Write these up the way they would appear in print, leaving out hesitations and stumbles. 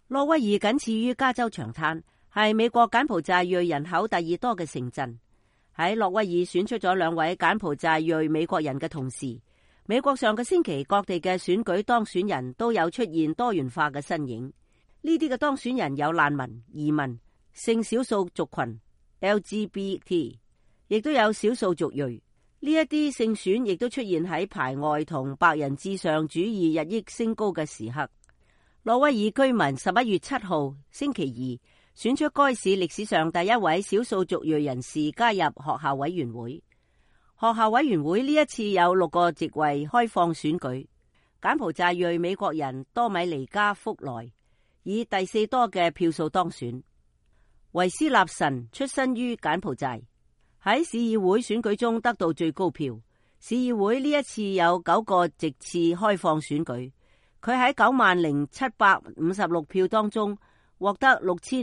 諾威爾僅次於加州長灘，係美國柬埔寨裔人口第二多嘅城鎮。喺諾威爾選出咗2位柬埔寨裔美國人嘅同時，美國上個星期各地嘅選舉當選人都有出現多元化嘅身影。呢啲嘅當選人有難民、移民、性少數族群、LGBT， 亦都有少數族裔。呢一啲勝選亦都出現喺排外同白人至上主義日益升高嘅時刻。諾威爾居民11月7號星期二選出該市歷史上第一位少數族裔人士加入學校委員會。學校委員會呢一次有6個席位開放選舉。柬埔寨裔美國人多米尼加福萊以第4多嘅票數當選。維斯納臣出身於柬埔寨，喺市議會選舉中得到最高票。市議會呢一次有9個席次開放選舉，佢喺90,756票當中獲得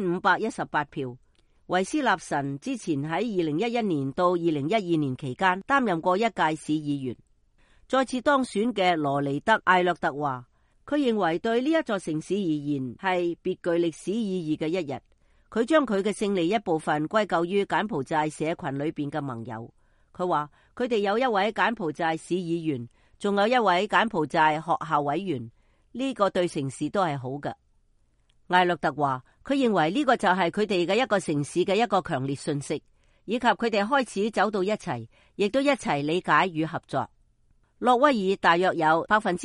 6,518票。維斯納臣之前喺2011年到2012年期間擔任過一屆市議員。再次當選嘅羅尼德·艾略特話，佢認為對呢一座城市而言係別具歷史意義嘅一日。佢將佢嘅勝利一部分歸咎於柬埔寨社群裏邊嘅盟友。佢話佢哋有一位柬埔寨市議員，仲有一位柬埔寨學校委員，呢個對城市都係好嘅。艾略特話，佢認為呢個就係佢哋嘅一個城市嘅一個強烈訊息，以及佢哋開始走到一齊，亦都一齊理解與合作。諾威爾大約有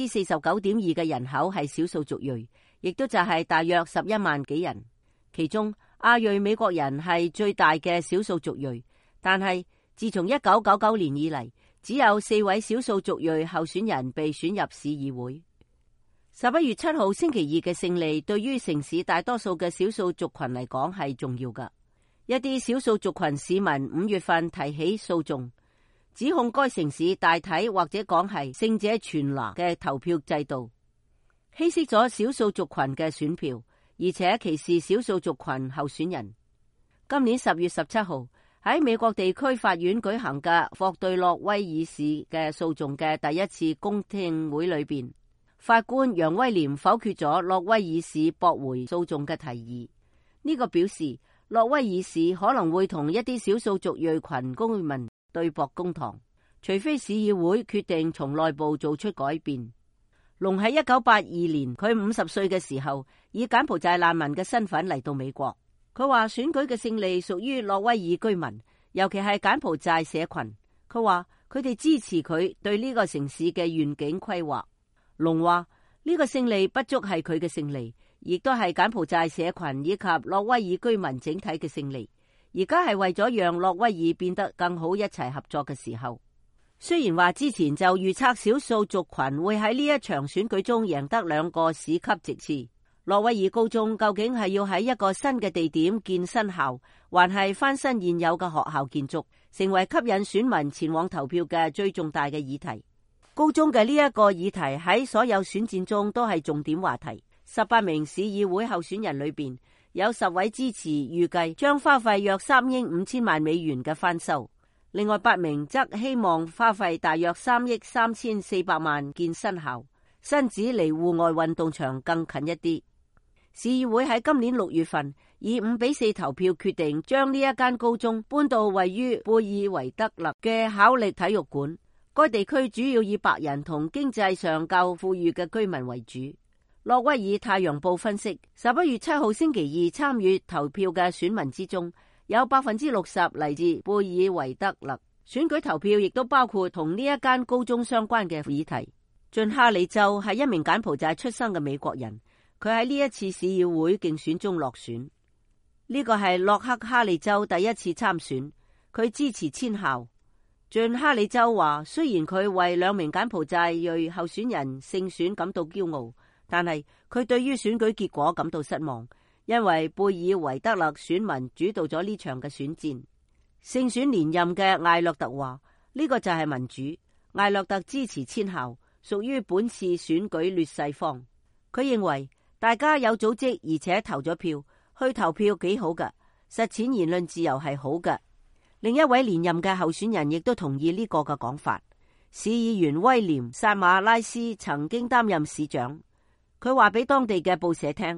49.2% 嘅人口係少數族裔，亦都就係大約11萬幾人。其中亞裔美國人係最大嘅少數族裔，但係自從1999年以嚟，只有4位少數族裔候選人被選入市議會。11月7號星期二嘅勝利對於城市大多數嘅少數族群嚟講係重要㗎。一啲少數族群市民5月份提起訴訟，指控該城市大體或者講係勝者全拿嘅投票制度，稀釋咗少數族群嘅選票，而且歧視少數族群候選人。今年10月17號喺美國地區法院舉行嘅霍對諾威爾市嘅訴訟嘅第一次公聽會裏邊，法官楊威廉否決咗諾威爾市駁回訴訟嘅提議。呢個表示諾威爾市可能會同一啲少數族裔群公民對簿公堂，除非市議會決定從內部做出改變。龍喺1982年，佢50歲嘅時候，以柬埔寨難民嘅身份嚟到美國。佢話選舉嘅勝利屬於諾威爾居民，尤其係柬埔寨社群。佢話佢哋支持佢對呢個城市嘅願景規劃。龍話呢個勝利不足係佢嘅勝利，亦都係柬埔寨社群以及諾威爾居民整體嘅勝利。而家係為咗讓諾威爾變得更好，一齊合作嘅時候。雖然話之前就預測少數族群會喺呢一場選舉中贏得2個市級席次，諾威爾高中究竟係要喺一個新嘅地點建新校，還係翻新現有嘅學校建築，成為吸引選民前往投票嘅最重大嘅議題。高中嘅呢一個議題喺所有選戰中都係重點話題。18名市議會候選人裏邊有10位支持，預計將花費約3億5千萬美元嘅翻修。另外8名則希望花費大約3億3400萬建新校，新址離戶外運動場更近一啲。市議會喺今年6月份以5-4投票決定將呢一間高中搬到位於貝爾維德勒嘅考力體育館。該地區主要以白人同經濟上較富裕嘅居民為主。諾威爾太陽報分析，11月7號星期二參與投票嘅選民之中，有 60% 嚟自貝爾維德勒。選舉投票亦都包括同呢一間高中相關嘅議題。晉哈里州係一名柬埔寨出生嘅美國人，佢喺呢一次市議會競選中落選。呢個係洛克哈里州第一次參選，佢支持遷校。晉哈里州話，雖然佢為2名柬埔寨裔候選人勝選感到驕傲，但係佢對於選舉結果感到失望，因為貝爾維德勒選民主導咗呢場嘅選戰。勝選連任嘅艾略特話，呢個就係民主。艾略特支持遷校，屬於本次選舉劣勢方。佢認為大家有組織而且投咗票，去投票幾好㗎，實踐言論自由係好㗎。另一位連任嘅候選人亦都同意呢個嘅講法。市議員威廉薩馬拉斯曾經擔任市長，佢話俾當地嘅報社聽，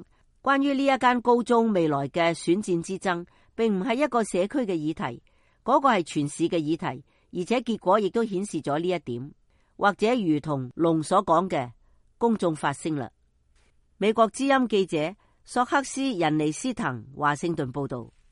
關於呢一間高中未來嘅選戰之爭，並唔係一個社區嘅議題，嗰個係全市嘅議題，而且結果亦都顯示咗呢一點。或者如同龍所講嘅，公眾發聲啦。美國之音記者索克斯·仁尼斯滕華盛頓報道。